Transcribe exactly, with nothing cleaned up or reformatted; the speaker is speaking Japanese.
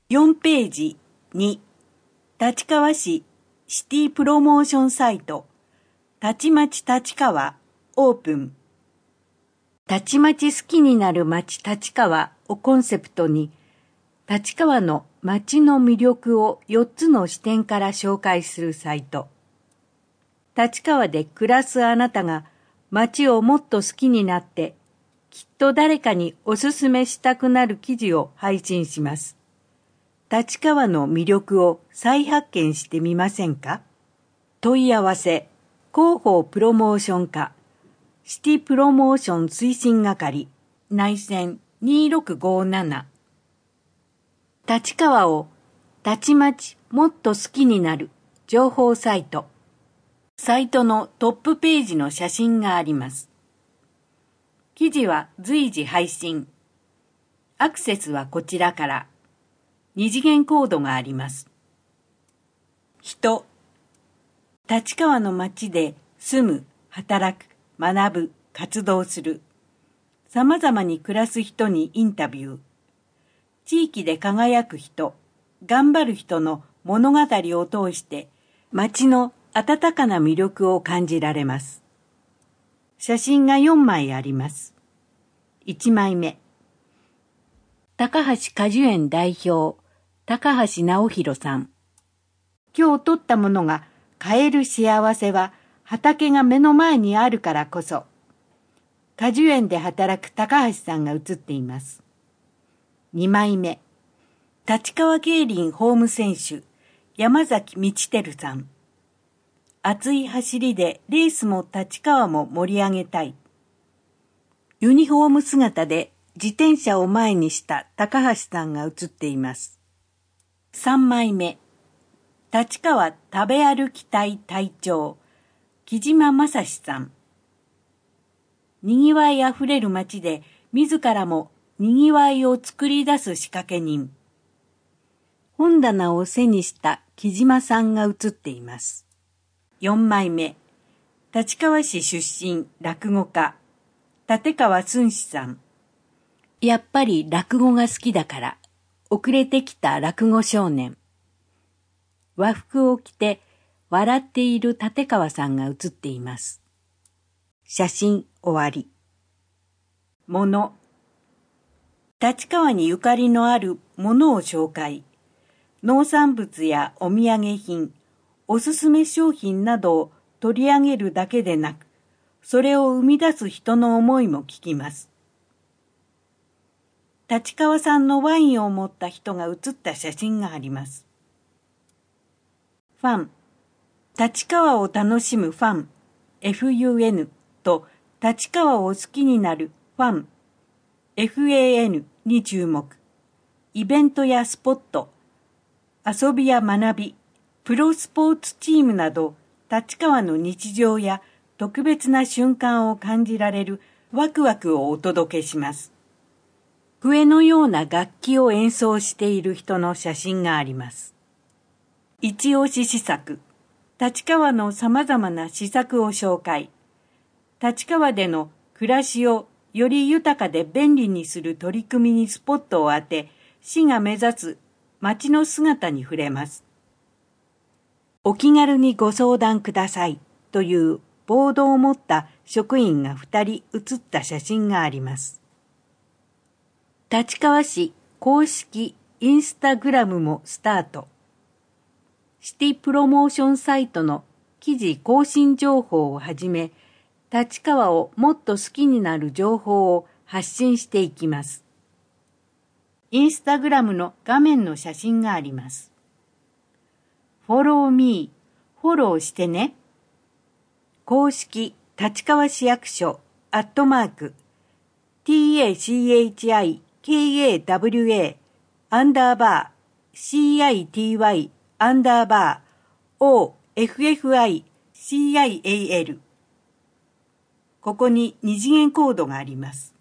よんページに、立川市シティプロモーションサイト、たちまち立川オープン。たちまち好きになる街立川をコンセプトに、立川の街の魅力をよっつの視点から紹介するサイト。立川で暮らすあなたが街をもっと好きになって、きっと誰かにおすすめしたくなる記事を配信します。立川の魅力を再発見してみませんか？問い合わせ、広報プロモーション課、シティプロモーション推進係、内線にろくごなな。立川をたちまちもっと好きになる情報サイト。サイトのトップページの写真があります。記事は随時配信。アクセスはこちらから。二次元コードがあります。人。立川の街で住む、働く、学ぶ、活動する。様々に暮らす人にインタビュー。地域で輝く人、頑張る人の物語を通して街の温かな魅力を感じられます。写真がよんまいあります。いちまいめ。高橋果樹園代表、高橋直弘さん。今日撮ったものが買える幸せは畑が目の前にあるからこそ。果樹園で働く高橋さんが写っています。にまいめ。立川競輪ホーム選手、山崎道輝さん。熱い走りでレースも立川も盛り上げたい。ユニフォーム姿で自転車を前にした高橋さんが写っています。さんまいめ。立川食べ歩き隊隊長、木島正史さん。にぎわいあふれる街で自らもにぎわいを作り出す仕掛け人。本棚を背にした木島さんが写っています。よんまいめ。立川市出身落語家、立川寸志さん。やっぱり落語が好きだから、遅れてきた落語少年。和服を着て笑っている立川さんが写っています。写真終わり。もの。立川にゆかりのあるものを紹介。農産物やお土産品、おすすめ商品などを取り上げるだけでなく、それを生み出す人の思いも聞きます。立川産のワインを持った人が写った写真があります。ファン。立川を楽しむファン、エフユーエヌ と立川を好きになるファン、エフエーエヌ に注目。イベントやスポット、遊びや学び、プロスポーツチームなど、立川の日常や特別な瞬間を感じられるワクワクをお届けします。笛のような楽器を演奏している人の写真があります。一押し施策。立川の様々な施策を紹介。立川での暮らしをより豊かで便利にする取り組みにスポットを当て、市が目指す街の姿に触れます。お気軽にご相談くださいというボードを持った職員がふたり写った写真があります。立川市公式インスタグラムもスタート。シティプロモーションサイトの記事更新情報をはじめ、立川をもっと好きになる情報を発信していきます。インスタグラムの画面の写真があります。フォローミー、フォローしてね。公式立川市役所アットマーク タチカアンダーバー シーアイティーワイ アンダーバー オーエフエフアイ シーアイエーエル。ここに二次元コードがあります。